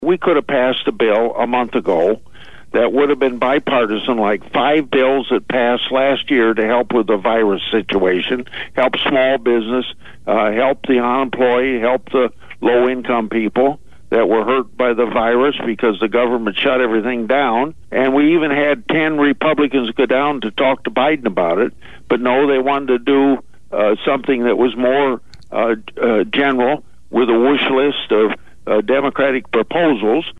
We could have passed a bill a month ago that would have been bipartisan, like 5 bills that passed last year to help with the virus situation, help small business, help the unemployed, help the low-income people that were hurt by the virus because the government shut everything down. And we even had 10 Republicans go down to talk to Biden about it. But no, they wanted to do something that was more general with a wish list of Democratic proposals.